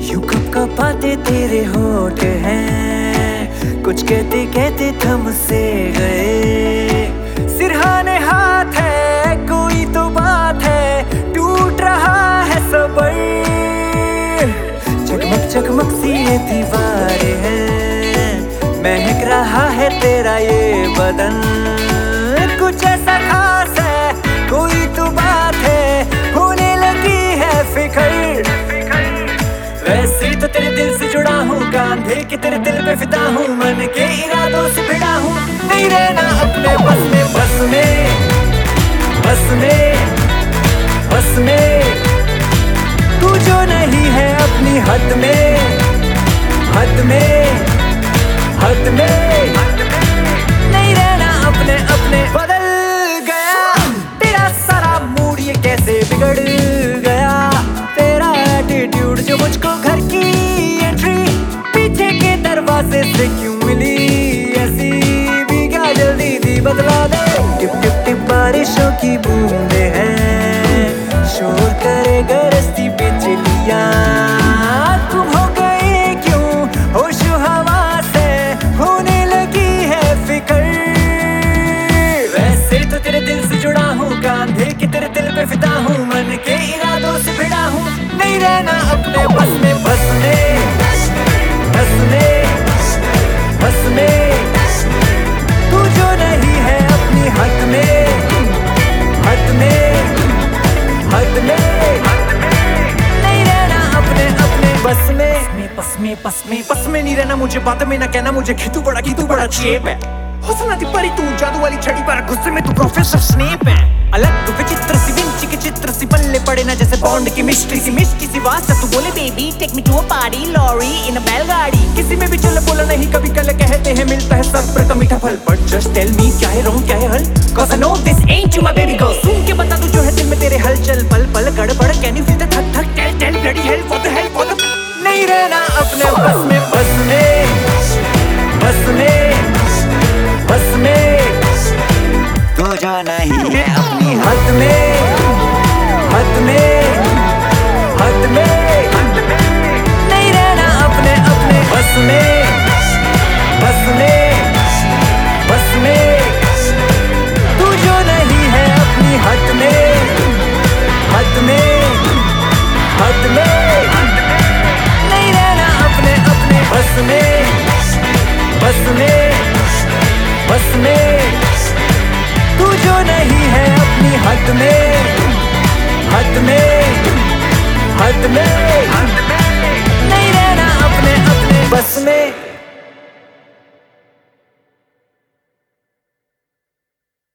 यूं कपकपाते तेरे होठ हैं, कुछ कहते कहते थम से गए। सिरहाने हाथ है, कोई तो बात है, टूट रहा है सबर। चकमक चकमक सी ये दीवारें हैं, महक रहा है तेरा ये बदन। कुछ ऐसा खास है, कोई तो बात है, होने लगी है फिक्र। वैसे तो तेरे दिल से जुड़ा हूँ, कांधे के तेरे दिल पे फिदा हूँ, मन के इरादों से भिड़ा हूँ। नहीं रहना अपने बस में, बस में, बस में, बस में। तू जो नहीं है अपनी हद में, हद में, हद में। नहीं रहना अपने अपने। बदल गया तेरा सारा मूड, ये कैसे बिगड़ गया तेरा एटीट्यूड। जो मुझको घर की एंट्री पीछे के दरवाजे से क्यों मिली ऐसी, भी क्या जल्दी थी बदला दे। टिप टिप टिप बारिशों की बूंदे हैं, शोर करे गरजती बिजलियां। तुम हो गए क्यों होश हवा से, होने लगी है फिक्र। वैसे तो तेरे दिल से जुड़ा हूँ, कांधे के तेरे दिल पे फिदा हूँ, मन के इरादों से भिड़ा हूँ। नहीं रहना अपने बस में, बस में, बस में, बस में। तू जो नहीं है अपनी हद में, हद में, हद में। नहीं रहना अपने अपने बस में, बस में, बस में, बस में नहीं रहना। मुझे बात में ना कहना, मुझे खीतू बड़ा चेप है। हुस्न दी परी तू जादू वाली छड़ी पर, गुस्से में तू प्रोफेसर स्नेप है। अलग विचित्र सी विंची के चित्र सी पल्ले पड़े ना, जैसे बॉन्ड की मिस्ट्री सी वास्ता। तू बोले baby take me to a party, lorry in a बैलगाड़ी। किसी में भी चल बोला नहीं कभी, कल कहते हैं मिलता है सब्र का मीठा फल। बट जस्ट टेल मी क्या है रॉन्ग क्या है हल, cause I know this ain't you my baby girl। सुन के बता तू जो है दिल में तेरे हलचल, पल पल गड़बड़। Can you feel the थक थक, टेल टेल bloody hell for the hell for the। नहीं रहना अपने बस में, बस में, बस में, बस में। तू जो नहीं है अपनी हद में, हद में, हद में। नहीं रहना अपने अपने बस में, बस में, बस में। तू जो नहीं है अपनी हद में, हद में, हद में। नहीं रहना अपने अपने बस में, बस में, बस में। तू जो नहीं है अपनी हद में, हद में, हद में। नहीं रहना अपने अपने बस में।